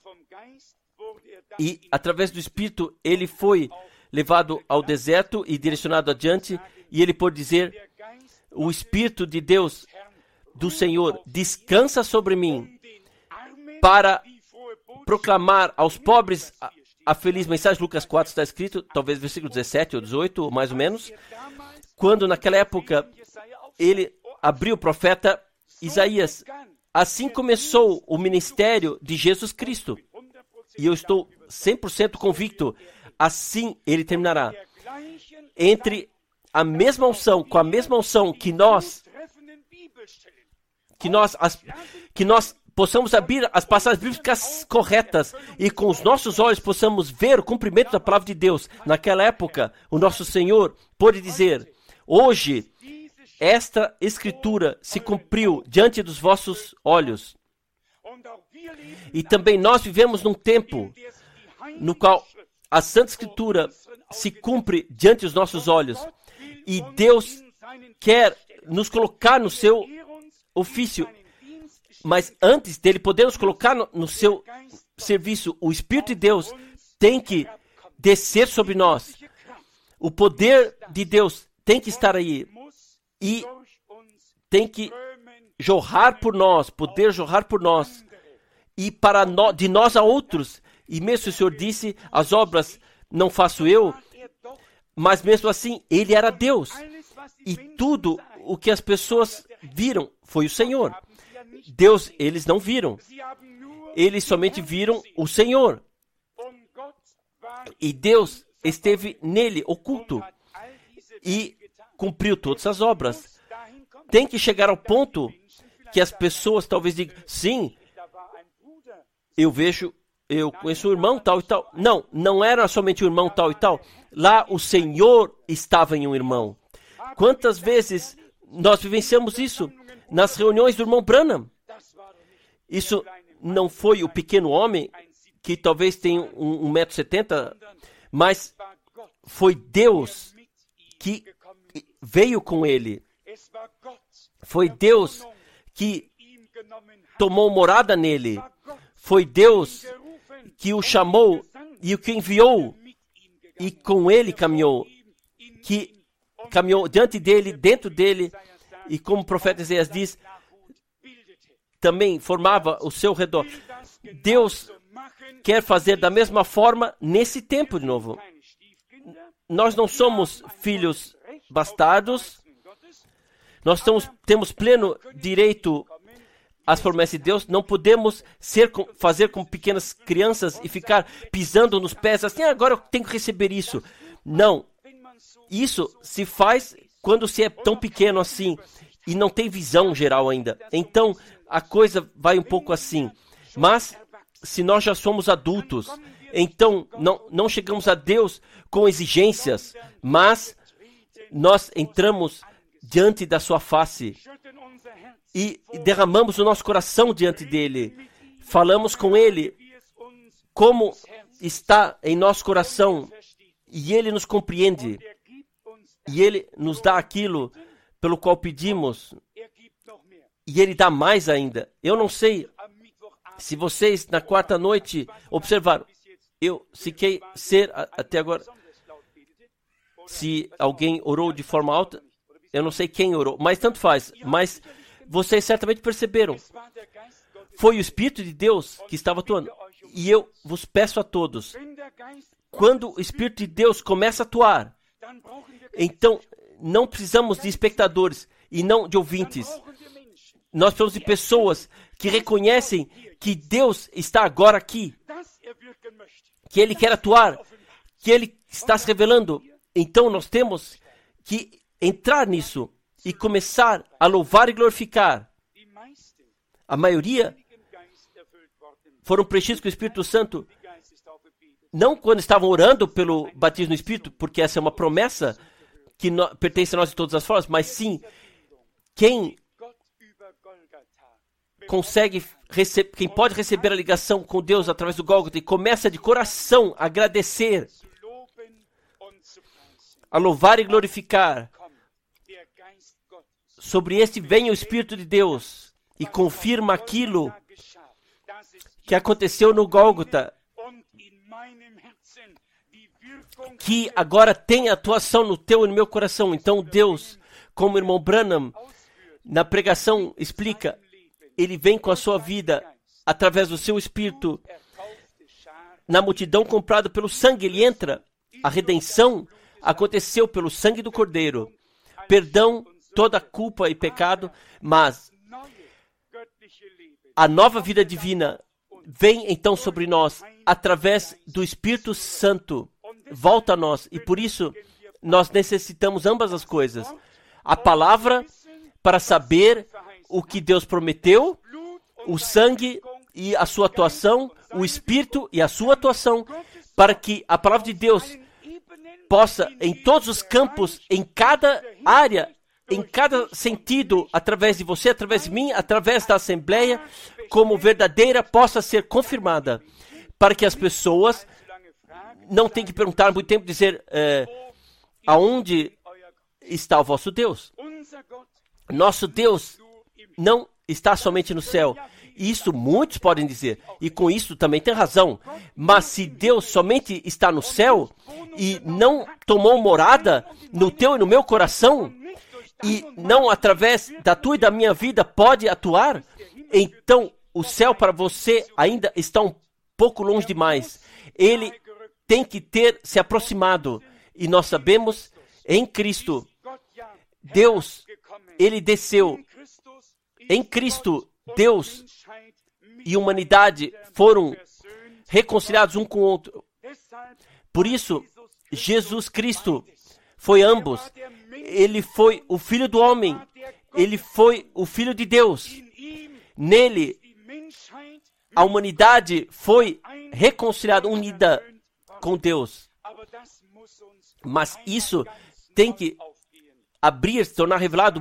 E através do Espírito ele foi levado ao deserto e direcionado adiante. E ele pôde dizer, o Espírito de Deus, do Senhor, descansa sobre mim para proclamar aos pobres a feliz mensagem. Lucas 4 está escrito, talvez versículo 17 ou 18, ou mais ou menos. Quando naquela época ele abriu o profeta Isaías. Assim começou o ministério de Jesus Cristo. E eu estou 100% convicto, assim ele terminará. Com a mesma unção que nós possamos abrir as passagens bíblicas corretas e com os nossos olhos possamos ver o cumprimento da palavra de Deus. Naquela época, o nosso Senhor pôde dizer, hoje, esta escritura se cumpriu diante dos vossos olhos. E também nós vivemos num tempo no qual a Santa Escritura se cumpre diante dos nossos olhos. E Deus quer nos colocar no seu ofício. Mas antes dele poder nos colocar no seu serviço, o Espírito de Deus tem que descer sobre nós. O poder de Deus tem que estar aí. E tem que jorrar por nós, poder jorrar por nós. E de nós a outros. E mesmo se o Senhor disse, as obras não faço eu, mas mesmo assim, Ele era Deus. E tudo o que as pessoas viram foi o Senhor. Deus, eles não viram. Eles somente viram o Senhor. E Deus esteve nele, oculto. E cumpriu todas as obras. Tem que chegar ao ponto que as pessoas talvez digam, sim, eu conheço um irmão tal e tal. Não era somente um irmão tal e tal. Lá o Senhor estava em um irmão. Quantas vezes Nós vivenciamos isso nas reuniões do irmão Branham. Isso não foi o pequeno homem, que talvez tenha 1,70 m, mas foi Deus que veio com ele. Foi Deus que tomou morada nele. Foi Deus que o chamou e o que enviou e com ele caminhou. Que caminhou diante dele, dentro dele, e como o profeta Isaías diz, também formava o seu redor. Deus quer fazer da mesma forma nesse tempo de novo. Nós não somos filhos bastardos. Nós temos pleno direito às promessas de Deus. Não podemos fazer como pequenas crianças e ficar pisando nos pés assim, agora eu tenho que receber isso. Não. Isso se faz quando se é tão pequeno assim e não tem visão geral ainda. Então, a coisa vai um pouco assim. Mas, se nós já somos adultos, então não chegamos a Deus com exigências, mas nós entramos diante da sua face e derramamos o nosso coração diante dele. Falamos com ele como está em nosso coração e ele nos compreende. E ele nos dá aquilo pelo qual pedimos. E ele dá mais ainda. Eu não sei se vocês na quarta noite observaram. Eu fiquei ser até agora. Se alguém orou de forma alta, eu não sei quem orou, mas tanto faz. Mas vocês certamente perceberam. Foi o Espírito de Deus que estava atuando. E eu vos peço a todos, quando o Espírito de Deus começa a atuar, então não precisamos de espectadores e não de ouvintes. Nós precisamos de pessoas que reconhecem que Deus está agora aqui, que Ele quer atuar, que Ele está se revelando. Então nós temos que entrar nisso e começar a louvar e glorificar. A maioria foram preenchidos com o Espírito Santo, não quando estavam orando pelo batismo no Espírito, porque essa é uma promessa que pertence a nós de todas as formas, mas sim, quem consegue quem pode receber a ligação com Deus através do Gólgota e começa de coração a agradecer, a louvar e glorificar, sobre este vem o Espírito de Deus e confirma aquilo que aconteceu no Gólgota, que agora tem atuação no teu e no meu coração. Então Deus, como o irmão Branham na pregação explica, Ele vem com a sua vida através do seu Espírito. Na multidão comprada pelo sangue, Ele entra. A redenção aconteceu pelo sangue do Cordeiro. Perdão, toda culpa e pecado, mas a nova vida divina vem então sobre nós através do Espírito Santo. Volta a nós. E por isso nós necessitamos ambas as coisas. A palavra para saber o que Deus prometeu, o sangue e a sua atuação, o Espírito e a sua atuação, para que a palavra de Deus possa, em todos os campos, em cada área, em cada sentido, através de você, através de mim, através da Assembleia, como verdadeira, possa ser confirmada, para que as pessoas não tenham que perguntar muito tempo, dizer, aonde está o vosso Deus? Nosso Deus não está somente no céu. Isso muitos podem dizer, e com isso também tem razão. Mas se Deus somente está no céu e não tomou morada no teu e no meu coração, e não através da tua e da minha vida pode atuar, então o céu para você ainda está um pouco longe demais. Ele tem que ter se aproximado. E nós sabemos, em Cristo, Deus, Ele desceu. Em Cristo, Deus e humanidade foram reconciliados um com o outro. Por isso, Jesus Cristo foi ambos. Ele foi o Filho do homem. Ele foi o Filho de Deus. Nele, a humanidade foi reconciliada, unida com Deus. Mas isso tem que abrir, se tornar revelado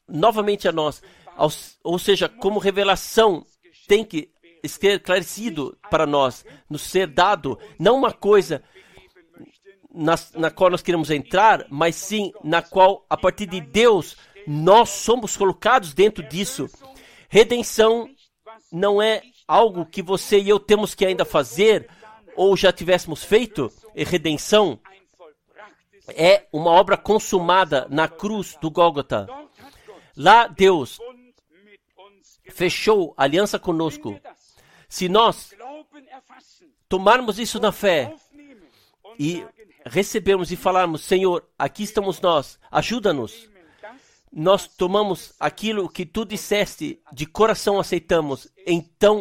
novamente a nós, ou seja, como revelação tem que ser esclarecido para nós, nos ser dado, não uma coisa na qual nós queremos entrar, mas sim na qual, a partir de Deus, nós somos colocados dentro disso. Redenção não é algo que você e eu temos que ainda fazer, ou já tivéssemos feito. E redenção é uma obra consumada na cruz do Gólgota. Lá Deus fechou aliança conosco. Se nós tomarmos isso na fé e recebermos e falarmos, Senhor, aqui estamos nós, ajuda-nos. Nós tomamos aquilo que tu disseste, de coração aceitamos, então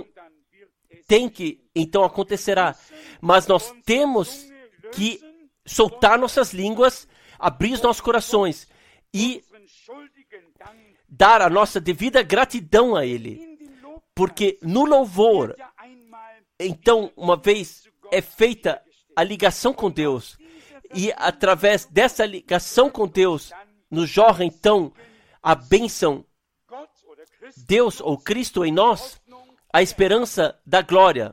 acontecerá. Mas nós temos que soltar nossas línguas, abrir os nossos corações e dar a nossa devida gratidão a Ele. Porque no louvor, então, uma vez é feita a ligação com Deus, e através dessa ligação com Deus, nos jorra então a bênção, Deus ou Cristo em nós, a esperança da glória.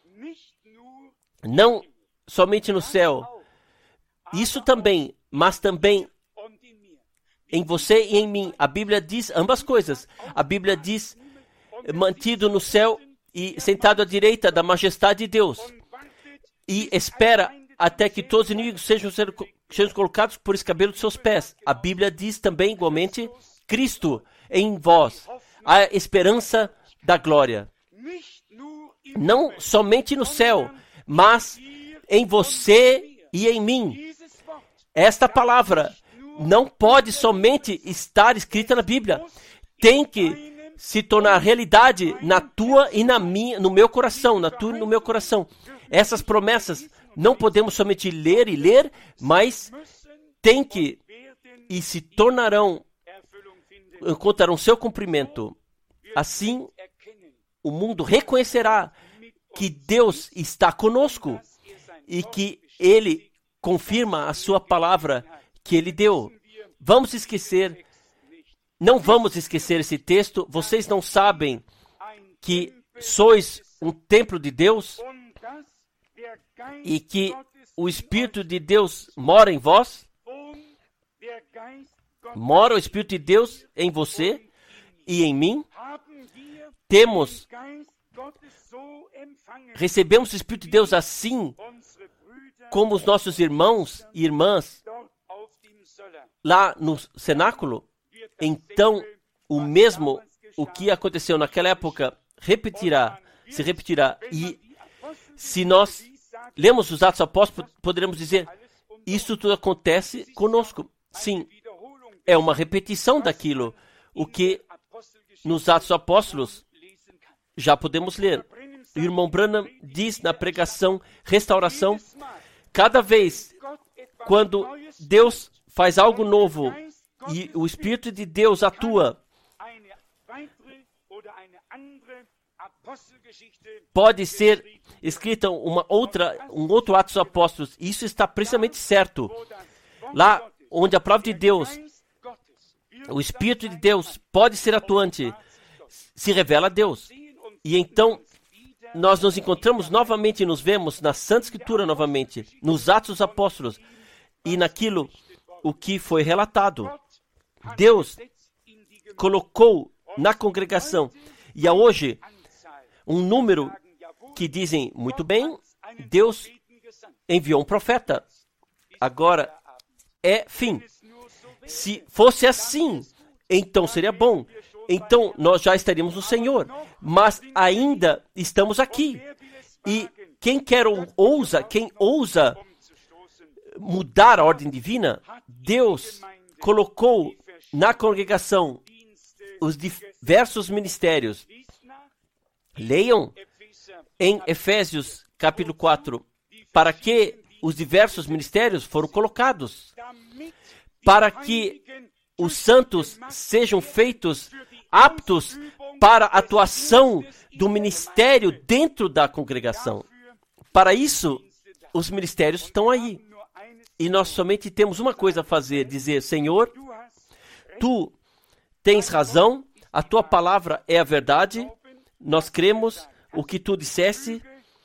Não somente no céu, isso também, mas também em você e em mim. A Bíblia diz ambas coisas. A Bíblia diz, mantido no céu e sentado à direita da majestade de Deus. E espera até que todos os inimigos sejam colocados por escabelo de seus pés. A Bíblia diz também, igualmente, Cristo em vós, a esperança da glória. Não somente no céu, mas em você e em mim. Esta palavra não pode somente estar escrita na Bíblia. Tem que se tornar realidade na tua e na minha, no meu coração, na tua e no meu coração. Essas promessas não podemos somente ler e ler, mas tem que e se tornarão, encontrarão seu cumprimento. Assim, o mundo reconhecerá que Deus está conosco e que Ele confirma a sua palavra que Ele deu. Não vamos esquecer esse texto. Vocês não sabem que sois um templo de Deus e que o Espírito de Deus mora em vós? Mora o Espírito de Deus em você e em mim? Recebemos o Espírito de Deus assim como os nossos irmãos e irmãs lá no cenáculo? Então, o que aconteceu naquela época se repetirá. E se nós lemos os Atos Apóstolos, poderemos dizer, isso tudo acontece conosco. Sim, é uma repetição daquilo, o que nos Atos Apóstolos já podemos ler. O irmão Branham diz na pregação Restauração, cada vez quando Deus faz algo novo e o Espírito de Deus atua, pode ser escrita um outro Atos dos Apóstolos. Isso está precisamente certo. Lá onde a palavra de Deus, o Espírito de Deus pode ser atuante, se revela a Deus. E então nós nos encontramos novamente e nos vemos na Santa Escritura novamente, nos Atos dos Apóstolos e naquilo o que foi relatado. Deus colocou na congregação, e há hoje um número que dizem, muito bem, Deus enviou um profeta. Agora é fim. Se fosse assim, então seria bom. Então nós já estaríamos no Senhor. Mas ainda estamos aqui. E quem ousa mudar a ordem divina, Deus colocou na congregação os diversos ministérios. Leiam em Efésios capítulo 4, para que os diversos ministérios foram colocados, para que os santos sejam feitos aptos para a atuação do ministério dentro da congregação. Para isso, os ministérios estão aí. E nós somente temos uma coisa a fazer, dizer, Senhor, Tu tens razão, a tua palavra é a verdade, nós cremos o que tu disseste,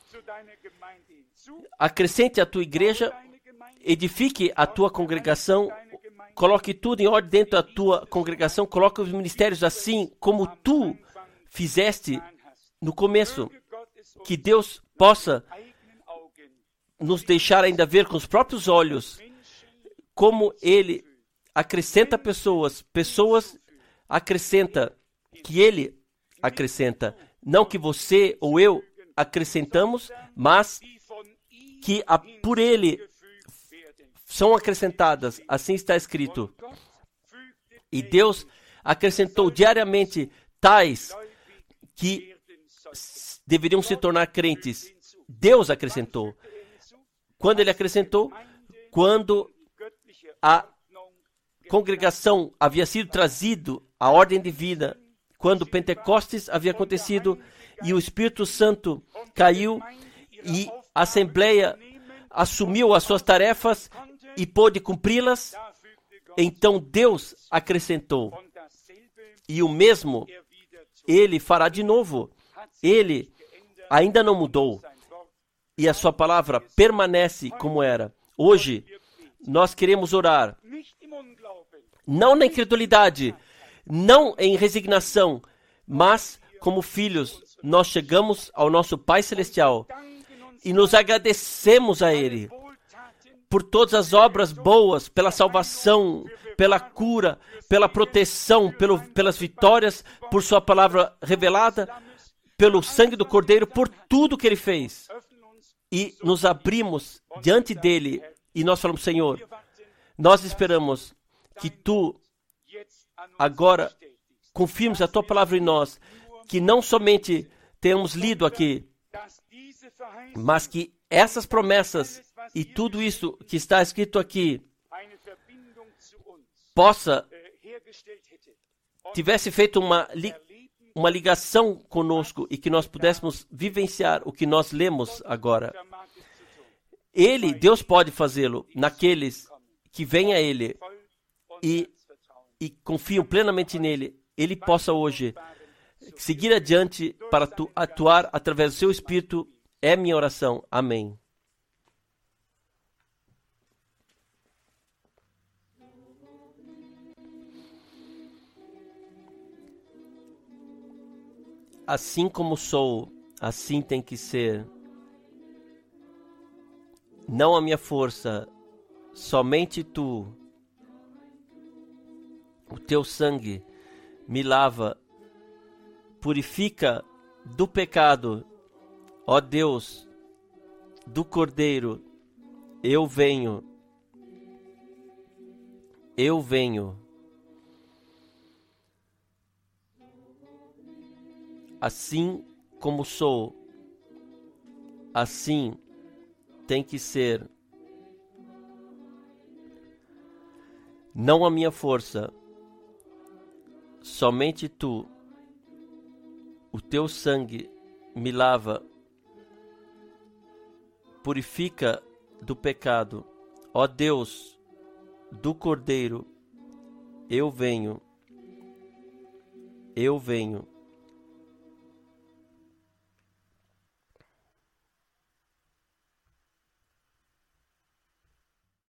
acrescente a tua igreja, edifique a tua congregação, coloque tudo em ordem dentro da tua congregação, coloque os ministérios assim como tu fizeste no começo, que Deus possa nos deixar ainda ver com os próprios olhos como Ele acrescenta pessoas acrescenta, que Ele acrescenta, não que você ou eu acrescentamos, mas que por Ele são acrescentadas, assim está escrito. E Deus acrescentou diariamente tais que deveriam se tornar crentes. Deus acrescentou. Quando Ele acrescentou? Quando a congregação havia sido trazido à ordem de vida, quando Pentecostes havia acontecido e o Espírito Santo caiu e a Assembleia assumiu as suas tarefas e pôde cumpri-las, então Deus acrescentou. E o mesmo Ele fará de novo. Ele ainda não mudou. E a sua palavra permanece como era. Hoje, nós queremos orar. Não na incredulidade, não em resignação, mas como filhos, nós chegamos ao nosso Pai Celestial e nos agradecemos a Ele por todas as obras boas, pela salvação, pela cura, pela proteção, pelas vitórias, por sua palavra revelada, pelo sangue do Cordeiro, por tudo que Ele fez. E nos abrimos diante dEle e nós falamos, Senhor, nós esperamos que Tu agora confirmes a Tua palavra em nós, que não somente tenhamos lido aqui, mas que essas promessas e tudo isso que está escrito aqui tivesse feito uma ligação conosco e que nós pudéssemos vivenciar o que nós lemos agora. Deus pode fazê-lo naqueles que vêm a Ele e confiam plenamente nele. Ele possa hoje seguir adiante para atuar através do seu Espírito. É minha oração. Amém. Assim como sou, assim tem que ser. Não a minha força, somente Tu. O Teu sangue me lava, purifica do pecado. Ó Deus, do Cordeiro, eu venho. Eu venho. Assim como sou, assim tem que ser. Não a minha força, somente Tu. O Teu sangue me lava, purifica do pecado. Ó Deus, do Cordeiro, eu venho. Eu venho.